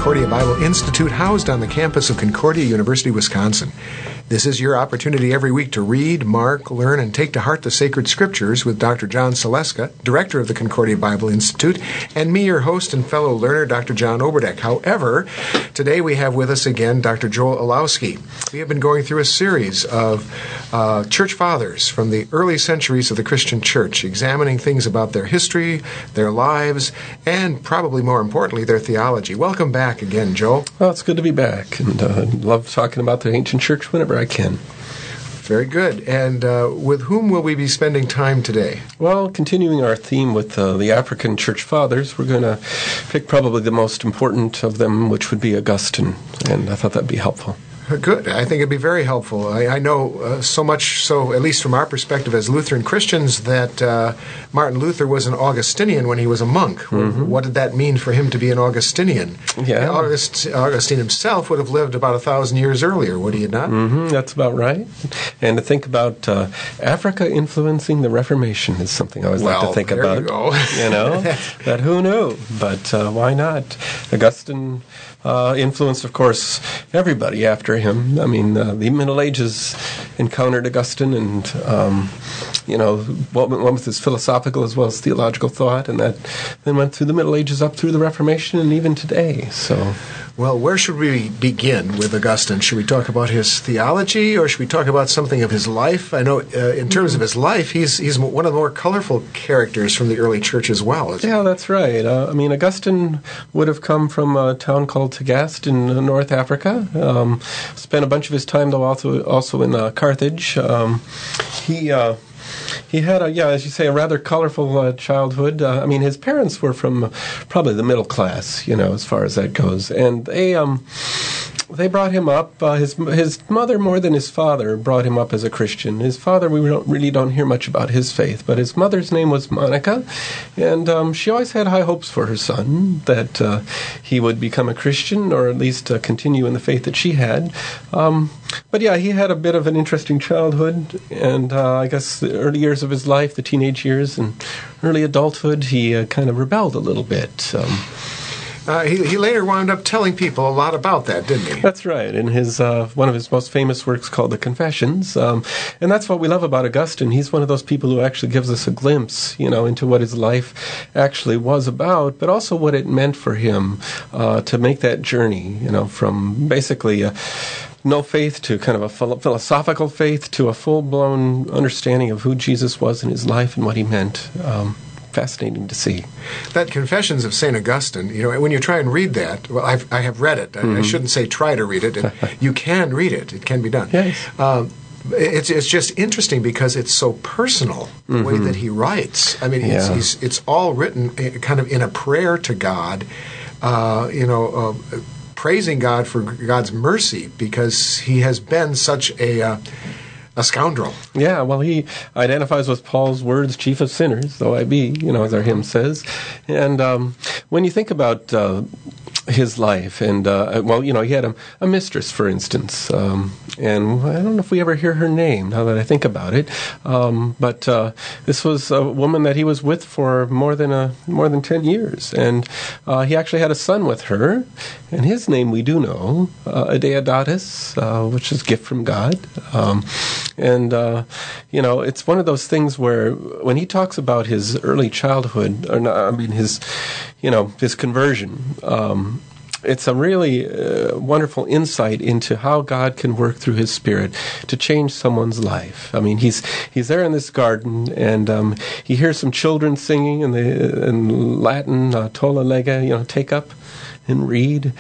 Concordia Bible Institute, housed on the campus of Concordia University, Wisconsin. This is your opportunity every week to read, mark, learn, and take to heart the sacred scriptures with Dr. John Saleska, director of the Concordia Bible Institute, and me, your host and fellow learner, Dr. John Oberdeck. However, today we have with us again Dr. Joel Olowski. We have been going through a series of church fathers from the early centuries of the Christian church, examining things about their history, their lives, and probably more importantly, their theology. Welcome back again, Joel. Well, it's good to be back, and I love talking about the ancient church whenever I can. Very good. And with whom will we be spending time today? Well, continuing our theme with the African church fathers, we're going to pick probably the most important of them, which would be Augustine, and I thought that'd be helpful. Good. I think it'd be very helpful. I know so much so, at least from our perspective as Lutheran Christians, that Martin Luther was an Augustinian when he was a monk. Mm-hmm. What did that mean for him to be an Augustinian? Yeah. Augustine himself would have lived about 1,000 years earlier, would he not? Mm-hmm. That's about right. And to think about Africa influencing the Reformation is something I always like to think about. You go. You know, that who knew? But why not? Augustine influenced, of course, everybody after him. I mean, the Middle Ages encountered Augustine, and went with his philosophical as well as theological thought, and that then went through the Middle Ages up through the Reformation and even today. So, well, where should we begin with Augustine? Should we talk about his theology, or should we talk about something of his life? I know, in terms of his life, he's one of the more colorful characters from the early church as well. Yeah, that's right. Augustine would have come from a town called Tagaste in North Africa. Spent a bunch of his time, though, also in Carthage. He had, as you say, a rather colorful childhood. His parents were from probably the middle class, as far as that goes. And they brought him up. His mother, more than his father, brought him up as a Christian. His father, we really don't hear much about his faith, but his mother's name was Monica, and she always had high hopes for her son, that he would become a Christian, or at least continue in the faith that she had. But yeah, he had a bit of an interesting childhood, and I guess the early years of his life, the teenage years and early adulthood, he kind of rebelled a little bit. He later wound up telling people a lot about that, didn't he? That's right. In his one of his most famous works called The Confessions. And that's what we love about Augustine. He's one of those people who actually gives us a glimpse, into what his life actually was about, but also what it meant for him to make that journey, from basically no faith to kind of a philosophical faith to a full-blown understanding of who Jesus was in his life and what he meant. Fascinating to see. That Confessions of St. Augustine, when you try and read that, well, I have read it. Mm-hmm. I shouldn't say try to read it. You can read it. It can be done. Yes. It's just interesting because it's so personal, the way that he writes. It's all written kind of in a prayer to God, praising God for God's mercy because he has been such a scoundrel. Yeah, well, he identifies with Paul's words, chief of sinners, though I be, as our hymn says. And when you think about his life, and, he had a mistress, for instance, and I don't know if we ever hear her name, now that I think about it, but this was a woman that he was with for more than 10 years, and he actually had a son with her, and his name we do know, Adeodatus, which is gift from God. It's one of those things where when he talks about his early childhood, his conversion, it's a really wonderful insight into how God can work through His Spirit to change someone's life. He's there in this garden, and he hears some children singing in Latin, tolle lege, take up and read,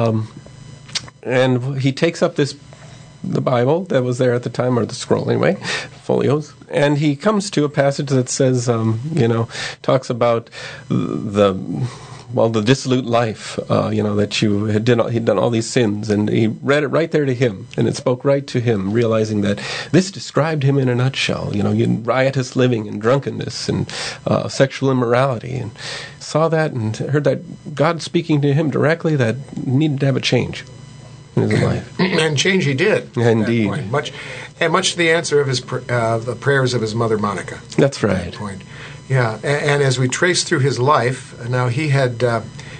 and he takes up the Bible that was there at the time, or the scroll anyway, folios, and he comes to a passage that says, talks about the dissolute life, that he'd done all these sins, and he read it right there to him, and it spoke right to him, realizing that this described him in a nutshell, riotous living and drunkenness and sexual immorality, and saw that and heard that God speaking to him directly that needed to have a change in his life. And change he did. Indeed. Much to the answer of his the prayers of his mother Monica. That's right. At that point. Yeah, and as we trace through his life, now he had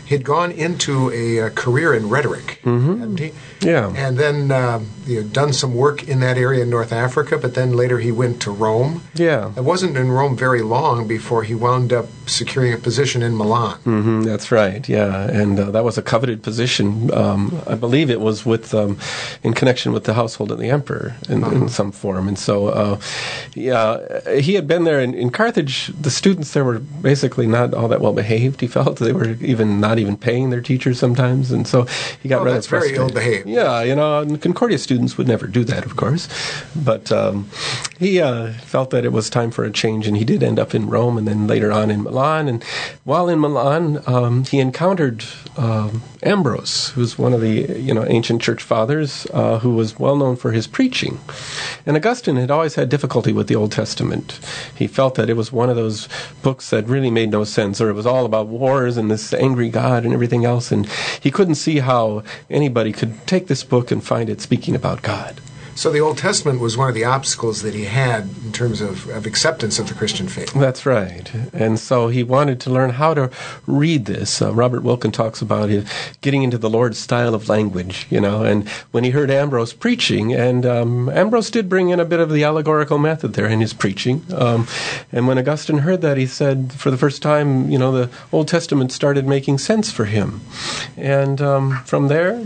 He'd gone into a career in rhetoric, hadn't he? Yeah. And then done some work in that area in North Africa, but then later he went to Rome. Yeah. It wasn't in Rome very long before he wound up securing a position in Milan. That's right, yeah. And that was a coveted position. I believe it was with in connection with the household of the emperor in some form. And so, he had been there in Carthage. The students there were basically not all that well behaved, he felt. They were not even paying their teachers sometimes. And so he got rather frustrated. Very ill behaved. Yeah, and Concordia students would never do that, of course. But he felt that it was time for a change, and he did end up in Rome and then later on in Milan. And while in Milan, he encountered Ambrose, who's one of the ancient church fathers, who was well known for his preaching. And Augustine had always had difficulty with the Old Testament. He felt that it was one of those books that really made no sense, or it was all about wars and this angry God and everything else, and he couldn't see how anybody could take this book and find it speaking about God. So the Old Testament was one of the obstacles that he had in terms of acceptance of the Christian faith. That's right. And so he wanted to learn how to read this. Robert Wilken talks about getting into the Lord's style of language, and when he heard Ambrose preaching, and Ambrose did bring in a bit of the allegorical method there in his preaching, and when Augustine heard that, he said for the first time, the Old Testament started making sense for him. And from there,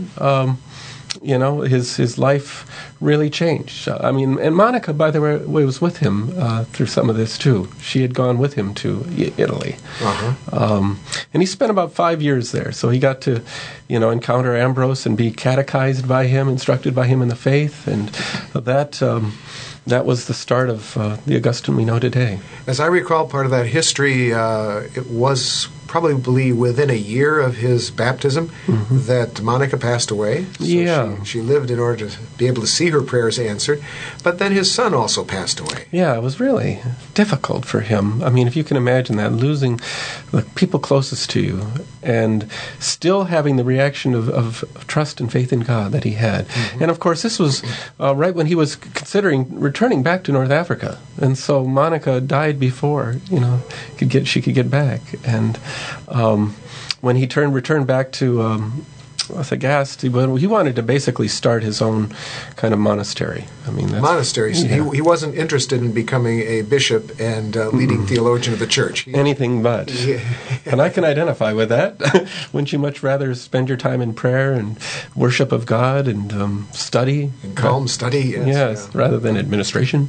his life really changed. And Monica, by the way, was with him through some of this too. She had gone with him to Italy. And he spent about 5 years there. So he got to, encounter Ambrose and be catechized by him, instructed by him in the faith. And that was the start of the Augustine we know today. As I recall, part of that history, it was probably within a year of his baptism that Monica passed away. So she lived in order to be able to see her prayers answered. But then his son also passed away. Yeah, it was really difficult for him. If you can imagine that, losing the people closest to you and still having the reaction of trust and faith in God that he had. And of course, this was right when he was considering returning back to North Africa. And so Monica died before, she could get back. And when he returned back to Sagast, he wanted to basically start his own kind of monastery. Monasteries. Yeah. He wasn't interested in becoming a bishop and leading theologian of the church. Anything but. And I can identify with that. Wouldn't you much rather spend your time in prayer and worship of God and study? And calm study, yes. Rather than administration.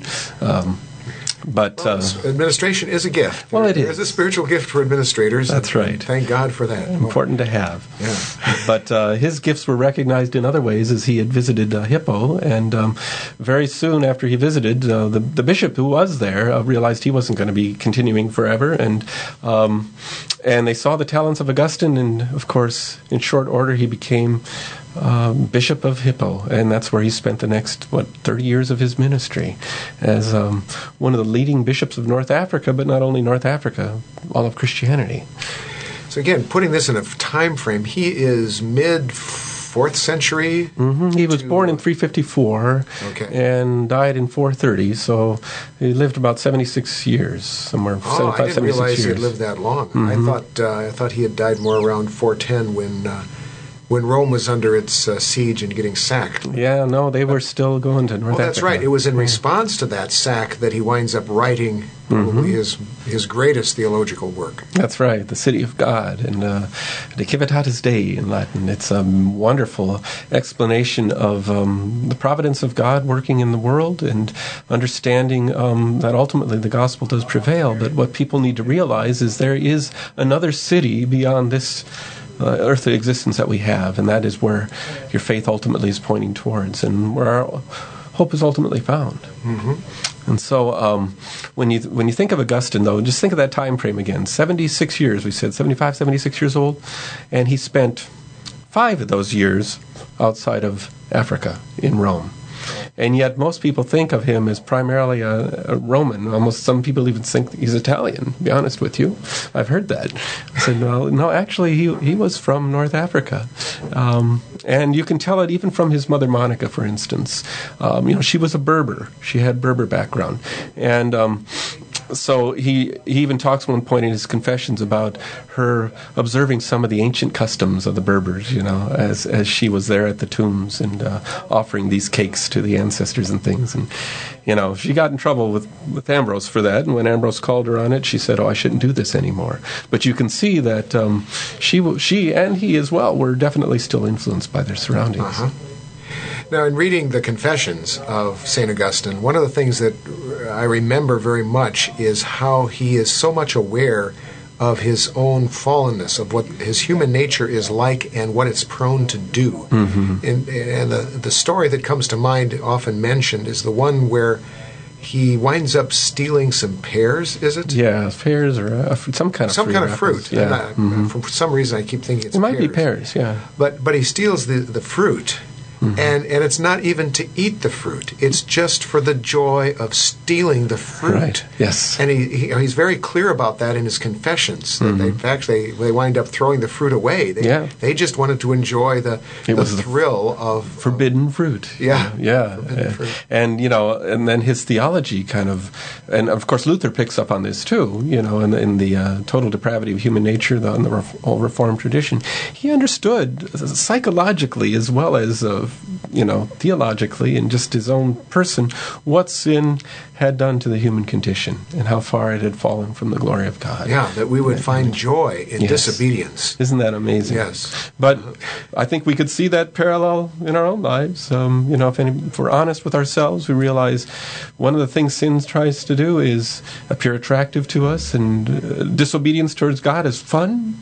But administration is a gift. Well, it is. There's a spiritual gift for administrators. That's right. Thank God for that. Important to have. Yeah. But his gifts were recognized in other ways as he had visited Hippo, and very soon after he visited, the bishop who was there realized he wasn't going to be continuing forever, and they saw the talents of Augustine, and of course, in short order, he became Bishop of Hippo, and that's where he spent the next 30 years of his ministry as one of the leading bishops of North Africa, but not only North Africa, all of Christianity. So again, putting this in a time frame, he is mid-4th century. He was born in 354 and died in 430, so he lived about 76 years, somewhere 75, 76 years. I didn't realize he'd lived that long. I thought he had died more around 410 when Rome was under its siege and getting sacked. Yeah, no, they were still going to North Africa. That's right. It was in response to that sack that he winds up writing probably his greatest theological work. That's right, The City of God, and De Civitatis Dei in Latin. It's a wonderful explanation of the providence of God working in the world and understanding that ultimately the gospel does prevail. But what people need to realize is there is another city beyond this earthly existence that we have, and that is where your faith ultimately is pointing towards, and where our hope is ultimately found. And so, when you think of Augustine, though, just think of that time frame again. 76 years, we said, 75, 76 years old, and he spent 5 of those years outside of Africa in Rome. And yet most people think of him as primarily a Roman. Almost some people even think he's Italian, to be honest with you. I've heard that. I said, no, actually he was from North Africa. And you can tell it even from his mother Monica, for instance. She was a Berber. She had Berber background. And So he even talks at one point in his Confessions about her observing some of the ancient customs of the Berbers, as she was there at the tombs and offering these cakes to the ancestors and things. And, she got in trouble with Ambrose for that. And when Ambrose called her on it, she said, I shouldn't do this anymore. But you can see that she and he as well were definitely still influenced by their surroundings. Uh-huh. Now, in reading the Confessions of St. Augustine, one of the things that I remember very much is how he is so much aware of his own fallenness, of what his human nature is like and what it's prone to do. Mm-hmm. And the story that comes to mind, often mentioned, is the one where he winds up stealing some pears, is it? Yeah, pears or some kind of fruit. Some kind of fruit. Yeah. For some reason, I keep thinking it's pears. It might be pears, yeah. But he steals the fruit. Mm-hmm. And it's not even to eat the fruit. It's just for the joy of stealing the fruit. Right. Yes. And he's very clear about that in his Confessions. That they wind up throwing the fruit away. They just wanted to enjoy the thrill of forbidden fruit. Yeah. Forbidden fruit. And and then his theology kind of, and of course Luther picks up on this too. In the total depravity of human nature, in the whole Reformed tradition, he understood psychologically as well as theologically, and just his own person, what sin had done to the human condition and how far it had fallen from the glory of God. Yeah, that we would find joy in disobedience. Isn't that amazing? Yes. But I think we could see that parallel in our own lives. If we're honest with ourselves, we realize one of the things sin tries to do is appear attractive to us, and disobedience towards God is fun,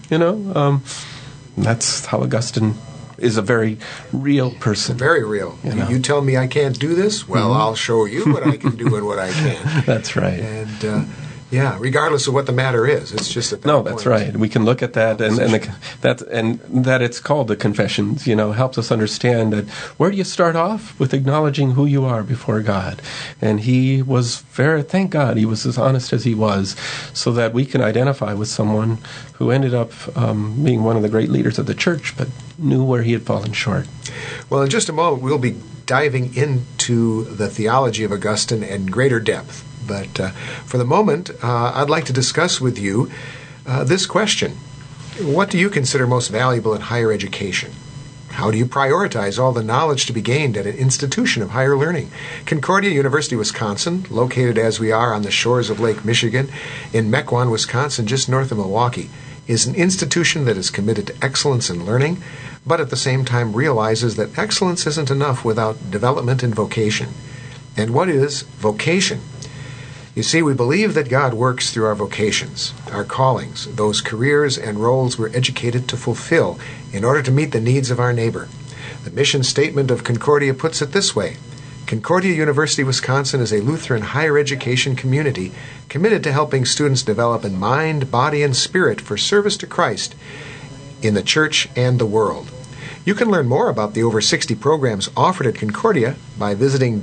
that's how Augustine is a very real person. Very real. You tell me I can't do this? Well, I'll show you what I can do and what I can. That's right. And regardless of what the matter is, it's just at that point. That's right. We can look at that, and that it's called the Confessions. Helps us understand that where do you start off with acknowledging who you are before God, and he was thank God, he was as honest as he was, so that we can identify with someone who ended up being one of the great leaders of the church, but knew where he had fallen short. Well, in just a moment, we'll be diving into the theology of Augustine in greater depth. But for the moment, I'd like to discuss with you this question. What do you consider most valuable in higher education? How do you prioritize all the knowledge to be gained at an institution of higher learning? Concordia University, Wisconsin, located as we are on the shores of Lake Michigan in Mequon, Wisconsin, just north of Milwaukee, is an institution that is committed to excellence in learning, but at the same time realizes that excellence isn't enough without development in vocation. And what is vocation? You see, we believe that God works through our vocations, our callings, those careers and roles we're educated to fulfill in order to meet the needs of our neighbor. The mission statement of Concordia puts it this way: Concordia University, Wisconsin is a Lutheran higher education community committed to helping students develop in mind, body, and spirit for service to Christ in the church and the world. You can learn more about the over 60 programs offered at Concordia by visiting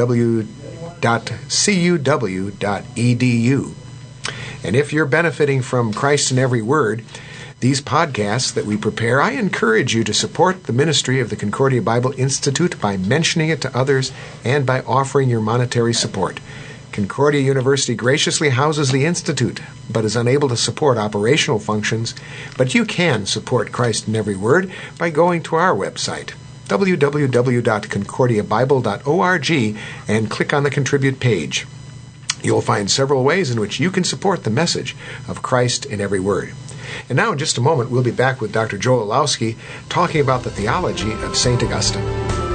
www.cuw.edu. And if you're benefiting from Christ in Every Word, these podcasts that we prepare, I encourage you to support the ministry of the Concordia Bible Institute by mentioning it to others and by offering your monetary support. Concordia University graciously houses the Institute, but is unable to support operational functions. But you can support Christ in Every Word by going to our website, www.concordiabible.org, and click on the Contribute page. You'll find several ways in which you can support the message of Christ in Every Word. And now, in just a moment, we'll be back with Dr. Joel Olowski talking about the theology of St. Augustine.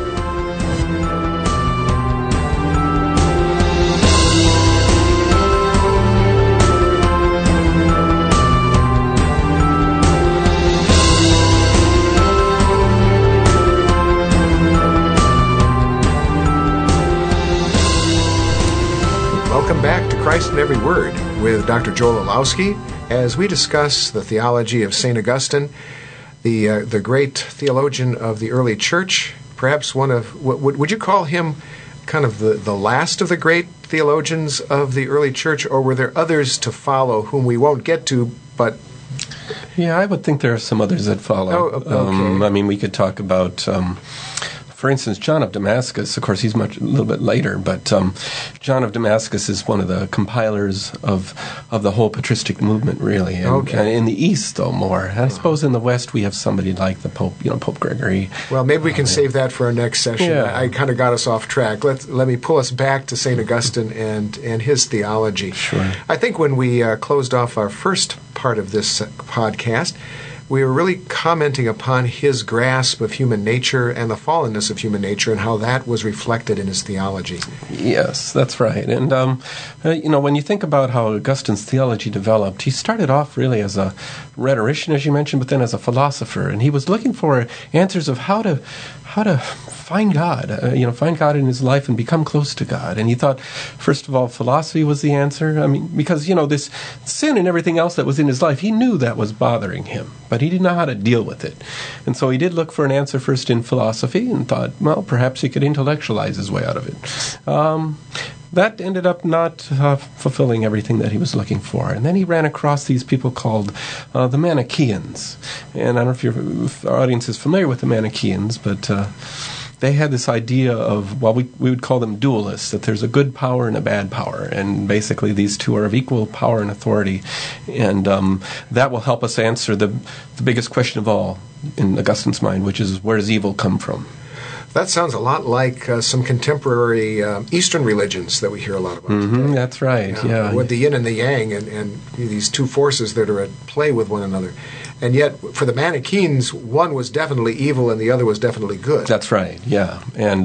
Welcome back to Christ in Every Word with Dr. Joel Olowski as we discuss the theology of St. Augustine, the great theologian of the early church, perhaps one of, would you call him kind of the last of the great theologians of the early church, or were there others to follow whom we won't get to, but... Yeah, I would think there are some others that follow. Oh, okay. I mean, we could talk about... for instance, John of Damascus, of course, he's a little bit later, but John of Damascus is one of the compilers of the whole patristic movement, really. And in the East, though, more. And I suppose in the West we have somebody like the Pope, Pope Gregory. Well, maybe we can save that for our next session. Yeah. I kind of got us off track. Let me pull us back to St. Augustine and his theology. Sure. I think when we closed off our first part of this podcast, we were really commenting upon his grasp of human nature and the fallenness of human nature and how that was reflected in his theology. Yes, that's right. And, when you think about how Augustine's theology developed, he started off really as a rhetorician, as you mentioned, but then as a philosopher. And he was looking for answers of how to find God, find God in his life and become close to God. And he thought, first of all, philosophy was the answer. I mean, because, this sin and everything else that was in his life, he knew that was bothering him, but he didn't know how to deal with it. And so he did look for an answer first in philosophy and thought, well, perhaps he could intellectualize his way out of it. That ended up not fulfilling everything that he was looking for. And then he ran across these people called the Manichaeans. And I don't know if our audience is familiar with the Manichaeans, but they had this idea of, we would call them dualists, that there's a good power and a bad power. And basically these two are of equal power and authority. And that will help us answer the biggest question of all in Augustine's mind, which is, where does evil come from? That sounds a lot like some contemporary Eastern religions that we hear a lot about today. That's right, yeah. With the yin and the yang and these two forces that are at play with one another. And yet, for the Manichaeans, one was definitely evil and the other was definitely good. That's right, yeah. And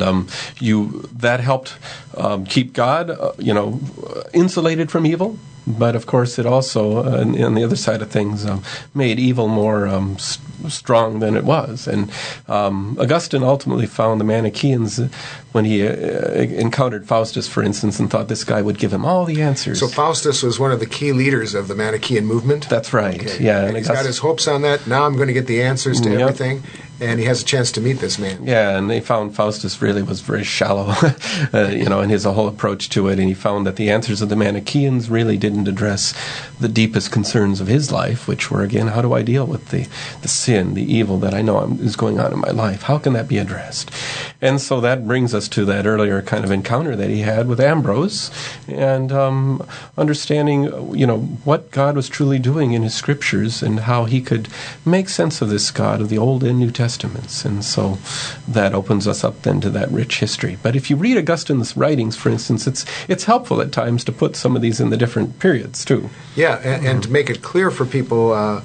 that helped keep God, insulated from evil. But, of course, it also, on the other side of things, made evil more strong than it was. And Augustine ultimately found the Manichaeans when he encountered Faustus, for instance, and thought this guy would give him all the answers. So Faustus was one of the key leaders of the Manichaean movement? That's right, okay. Yeah. And he's got his hopes on that. Now I'm going to get the answers to everything. And he has a chance to meet this man. Yeah, and they found Faustus really was very shallow, in his whole approach to it. And he found that the answers of the Manichaeans really didn't address the deepest concerns of his life, which were, again, how do I deal with the sin, the evil that I know is going on in my life? How can that be addressed? And so that brings us to that earlier kind of encounter that he had with Ambrose and understanding, what God was truly doing in his scriptures and how he could make sense of this God of the Old and New Testaments. And so that opens us up then to that rich history. But if you read Augustine's writings, for instance, it's helpful at times to put some of these in the different periods, too. Yeah, and to make it clear for people,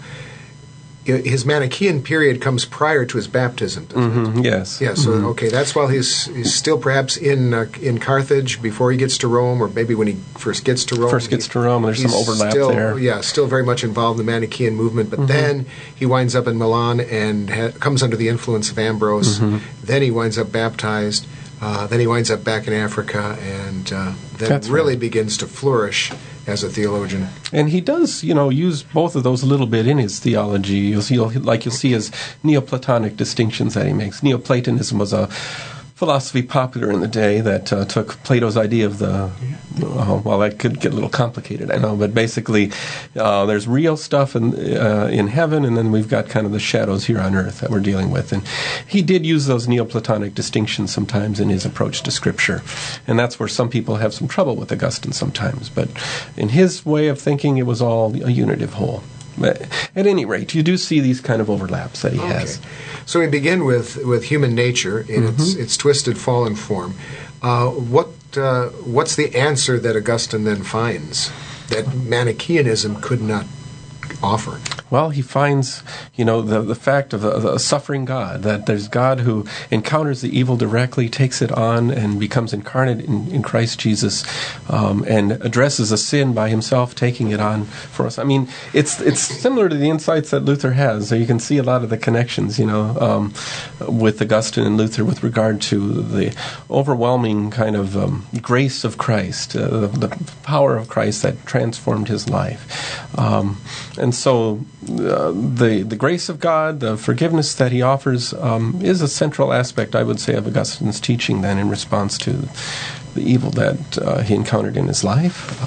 his Manichaean period comes prior to his baptism, doesn't it? Yes. Yeah, so, okay, that's while he's still perhaps in Carthage before he gets to Rome, or maybe when he first gets to Rome. There's some overlap there. Yeah, still very much involved in the Manichaean movement, but then he winds up in Milan and comes under the influence of Ambrose. Then he winds up baptized. Then he winds up back in Africa, and then really begins to flourish as a theologian. And he does, use both of those a little bit in his theology. You'll see his Neoplatonic distinctions that he makes. Neoplatonism was a philosophy popular in the day that took Plato's idea of the... that could get a little complicated, I know, but basically there's real stuff in heaven, and then we've got kind of the shadows here on earth that we're dealing with. And he did use those Neoplatonic distinctions sometimes in his approach to Scripture, and that's where some people have some trouble with Augustine sometimes. But in his way of thinking, it was all a unitive whole. But at any rate, you do see these kind of overlaps that he has. So we begin with human nature in its twisted, fallen form. What's the answer that Augustine then finds that Manichaeanism could not offer? Well, he finds, the fact of a suffering God, that there's God who encounters the evil directly, takes it on, and becomes incarnate in Christ Jesus, and addresses a sin by himself, taking it on for us. I mean, it's similar to the insights that Luther has. So you can see a lot of the connections, with Augustine and Luther with regard to the overwhelming kind of grace of Christ, the power of Christ that transformed his life. And so the grace of God, the forgiveness that he offers, is a central aspect, I would say, of Augustine's teaching then in response to the evil that he encountered in his life.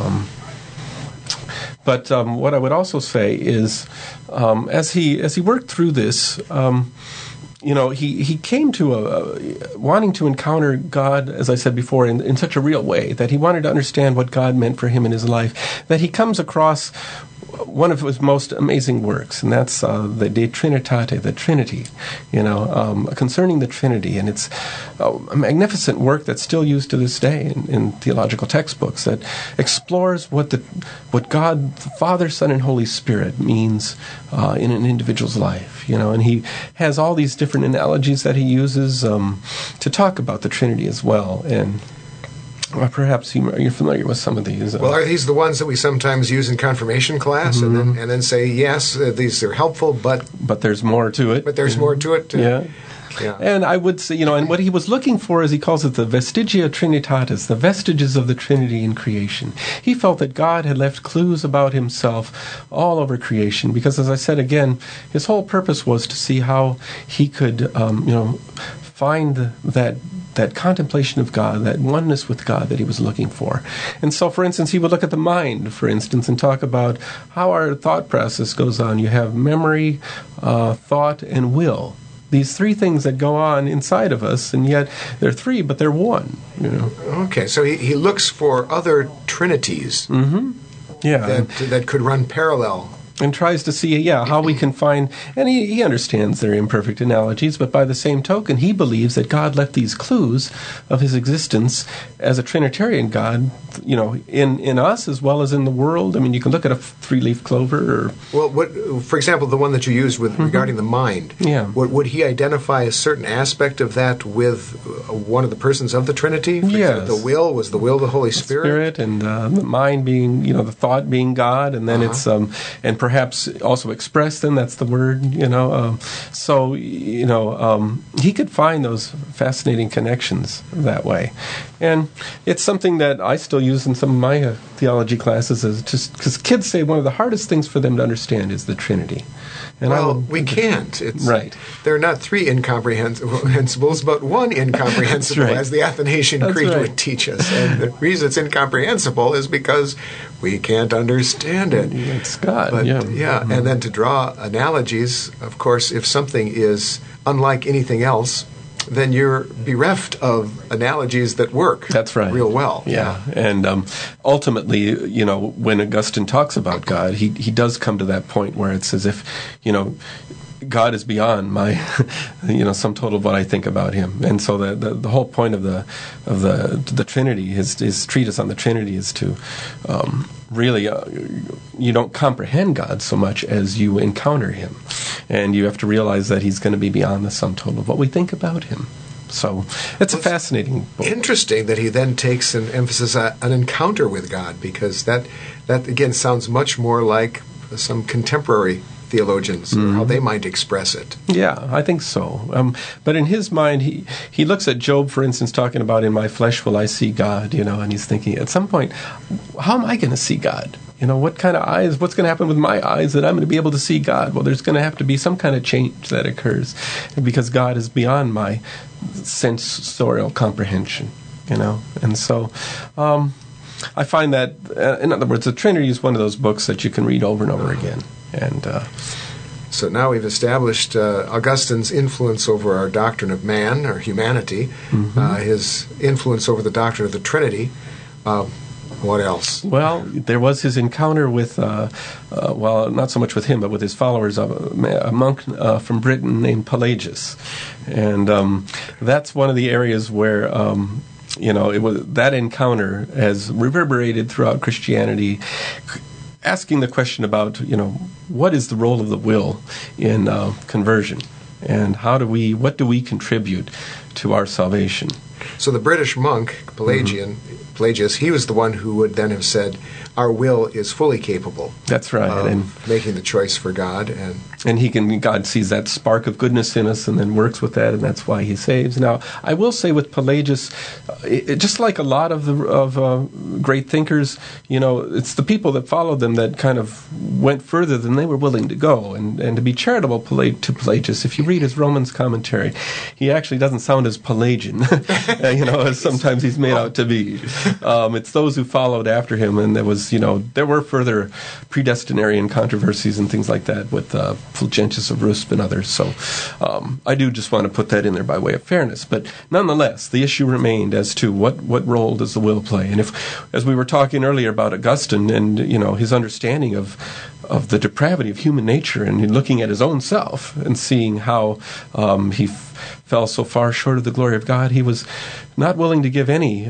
But what I would also say is, as he worked through this, he came to wanting to encounter God, as I said before, in such a real way, that he wanted to understand what God meant for him in his life, that he comes across one of his most amazing works, and that's the De Trinitate, the Trinity, concerning the Trinity. And it's a magnificent work that's still used to this day in theological textbooks, that explores what God, the Father, Son, and Holy Spirit means in an individual's life. And he has all these different analogies that he uses to talk about the Trinity as well. And perhaps you're familiar with some of these. Well, are these the ones that we sometimes use in confirmation class, and then say, yes, these are helpful, but there's more to it. But there's more to it. Yeah. And I would say, and what he was looking for is, he calls it the vestigia Trinitatis, the vestiges of the Trinity in creation. He felt that God had left clues about himself all over creation, because, as I said again, his whole purpose was to see how he could, find that contemplation of God, that oneness with God that he was looking for. And so, for instance, he would look at the mind, for instance, and talk about how our thought process goes on. You have memory, thought, and will. These three things that go on inside of us, and yet they're three, but they're one. Okay, so he looks for other trinities that could run parallel. And tries to see, how we can find, and he understands their imperfect analogies, but by the same token, he believes that God left these clues of his existence as a Trinitarian God, in us as well as in the world. I mean, you can look at a three-leaf clover. For example, the one that you used regarding the mind. Yeah. Would he identify a certain aspect of that with one of the persons of the Trinity? For example, the will, was the will the Holy Spirit? And the mind being, the thought being God, and then it's, and perhaps also expressed, then that's the word, So, he could find those fascinating connections that way. And it's something that I still use in some of my theology classes, is just because kids say one of the hardest things for them to understand is the Trinity. And we can't. Right. There are not three incomprehensibles, but one incomprehensible, right. As the Athanasian Creed would teach us. And the reason it's incomprehensible is because we can't understand it. It's God, And then to draw analogies, of course, if something is unlike anything else, then you're bereft of analogies that work. That's right. Real well. Yeah. And ultimately, when Augustine talks about God, he does come to that point where it's as if, God is beyond my, sum total of what I think about him. And so the whole point of the Trinity, his treatise on the Trinity, is to really, you don't comprehend God so much as you encounter him. And you have to realize that he's going to be beyond the sum total of what we think about him. So it's a fascinating book. Interesting that he then takes an emphasis on an encounter with God, because that again sounds much more like some contemporary theologians, or how they might express it. Yeah, I think so. But in his mind, he looks at Job, for instance, talking about, in my flesh will I see God, and he's thinking, at some point, how am I going to see God? What kind of eyes, what's going to happen with my eyes that I'm going to be able to see God? Well, there's going to have to be some kind of change that occurs, because God is beyond my sensorial comprehension, And so I find that, in other words, the Trinity is one of those books that you can read over and over again. And so now we've established Augustine's influence over our doctrine of man, or humanity, his influence over the doctrine of the Trinity. What else? Well, there was his encounter with, not so much with him, but with his followers, a monk from Britain named Pelagius. And that's one of the areas where it was, that encounter has reverberated throughout Christianity, asking the question about, what is the role of the will in conversion, and what do we contribute to our salvation? So the British monk, Pelagius, he was the one who would then have said, our will is fully capable. That's right. Of making the choice for God. And God sees that spark of goodness in us and then works with that, and that's why he saves. Now, I will say with Pelagius, just like a lot of great thinkers, it's the people that followed them that kind of went further than they were willing to go. And to be charitable to Pelagius, if you read his Romans commentary, he actually doesn't sound as Pelagian, as sometimes he's made out to be. It's those who followed after him, and there were further predestinarian controversies and things like that with Fulgentius of Rusp and others. So I do just want to put that in there by way of fairness. But nonetheless, the issue remained as to what role does the will play. And if, as we were talking earlier about Augustine and his understanding of the depravity of human nature, and looking at his own self and seeing how he fell so far short of the glory of God, he was not willing to give any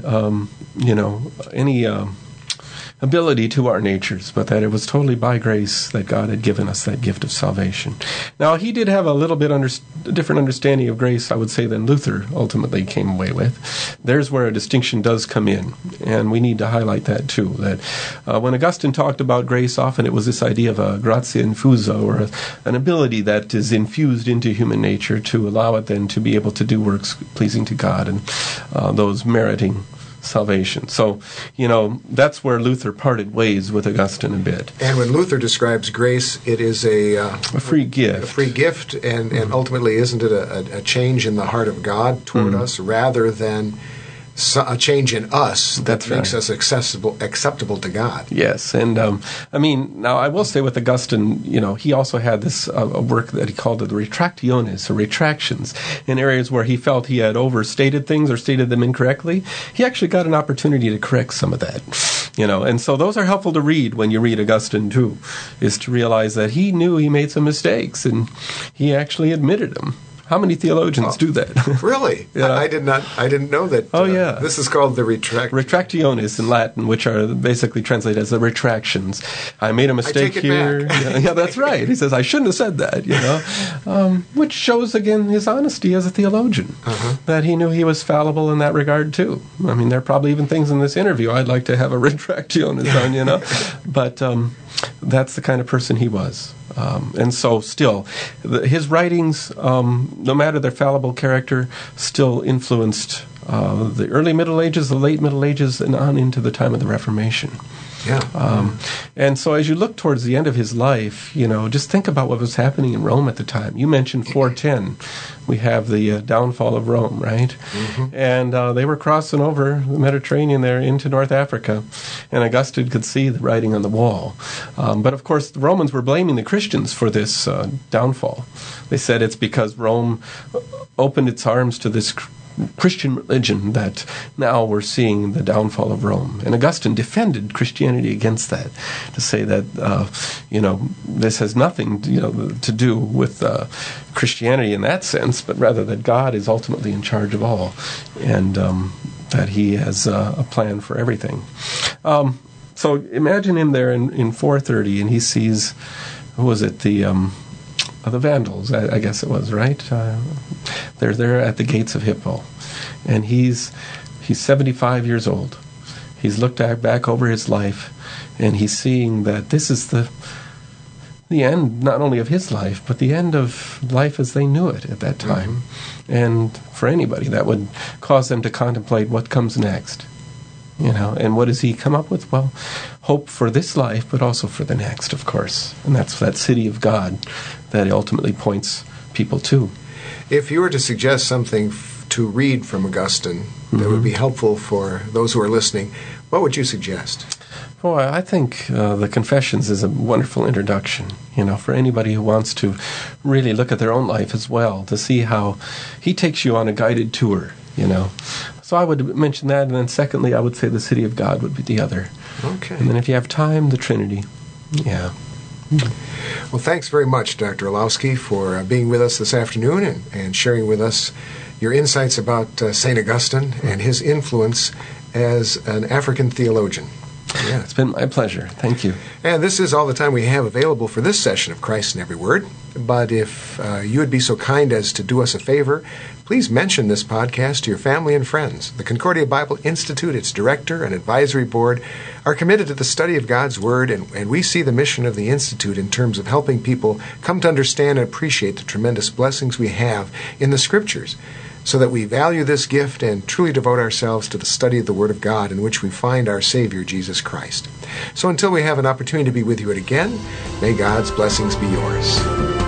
ability to our natures, but that it was totally by grace that God had given us that gift of salvation. Now, he did have a little bit different understanding of grace, I would say, than Luther ultimately came away with. There's where a distinction does come in, and we need to highlight that too, that when Augustine talked about grace, often it was this idea of a gratia infusa, or an ability that is infused into human nature to allow it then to be able to do works pleasing to God, and those meriting salvation. So, that's where Luther parted ways with Augustine a bit. And when Luther describes grace, it is a free gift. A free gift, and ultimately, isn't it a change in the heart of God toward us, rather than a change in us that makes us acceptable to God? Yes, and now I will say with Augustine, he also had this a work that he called the Retractiones, or retractions, in areas where he felt he had overstated things or stated them incorrectly. He actually got an opportunity to correct some of that, and so those are helpful to read when you read Augustine too, is to realize that he knew he made some mistakes and he actually admitted them. How many theologians do that? Really? Yeah. I didn't know that. Oh, yeah. This is called the Retractiones in Latin, which are basically translated as the retractions. I made a mistake here. Yeah, that's right. He says, I shouldn't have said that, which shows, again, his honesty as a theologian, that he knew he was fallible in that regard, too. I mean, there are probably even things in this interview I'd like to have a retractiones on, but that's the kind of person he was. And so still, his writings, no matter their fallible character, still influenced the early Middle Ages, the late Middle Ages, and on into the time of the Reformation. Yeah. And so as you look towards the end of his life, just think about what was happening in Rome at the time. You mentioned 410. We have the downfall of Rome, right? Mm-hmm. And they were crossing over the Mediterranean there into North Africa, and Augustine could see the writing on the wall. But of course, the Romans were blaming the Christians for this downfall. They said it's because Rome opened its arms to this Christian religion that now we're seeing the downfall of Rome. And Augustine defended Christianity against that, to say that, this has nothing, to do with Christianity in that sense, but rather that God is ultimately in charge of all, and that he has a plan for everything. So imagine him there in 430, and he sees, who was it, the Vandals, I guess it was, right? They're there at the gates of Hippo, and he's 75 years old. He's looked back over his life, and he's seeing that this is the end, not only of his life, but the end of life as they knew it at that time. Mm-hmm. And for anybody, that would cause them to contemplate what comes next. And what does he come up with? Well, hope for this life, but also for the next, of course. And that's that city of God that he ultimately points people to. If you were to suggest something to read from Augustine that would be helpful for those who are listening, what would you suggest? Boy, I think the Confessions is a wonderful introduction, for anybody who wants to really look at their own life as well, to see how he takes you on a guided tour, So I would mention that, and then secondly, I would say the City of God would be the other. Okay. And then if you have time, the Trinity. Yeah. Well, thanks very much, Dr. Orlowski, for being with us this afternoon and sharing with us your insights about St. Augustine and his influence as an African theologian. Yeah. It's been my pleasure. Thank you. And this is all the time we have available for this session of Christ in Every Word. But if you would be so kind as to do us a favor, please mention this podcast to your family and friends. The Concordia Bible Institute, its director and advisory board, are committed to the study of God's Word, and we see the mission of the Institute in terms of helping people come to understand and appreciate the tremendous blessings we have in the Scriptures, so that we value this gift and truly devote ourselves to the study of the Word of God, in which we find our Savior, Jesus Christ. So until we have an opportunity to be with you again, may God's blessings be yours.